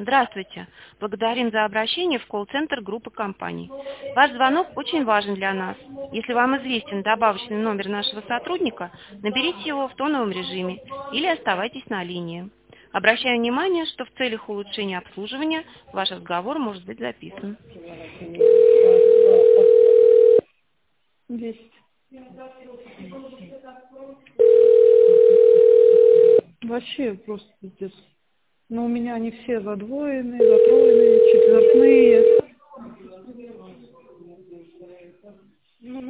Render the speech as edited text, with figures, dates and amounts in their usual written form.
Здравствуйте. Благодарим за обращение в колл-центр группы компаний. Ваш звонок очень важен для нас. Если вам известен добавочный номер нашего сотрудника, наберите его в тоновом режиме или оставайтесь на линии. Обращаю внимание, что в целях улучшения обслуживания ваш разговор может быть записан. 10. Вообще просто пиздец. Но у меня они все задвоенные, затроенные, четвертные.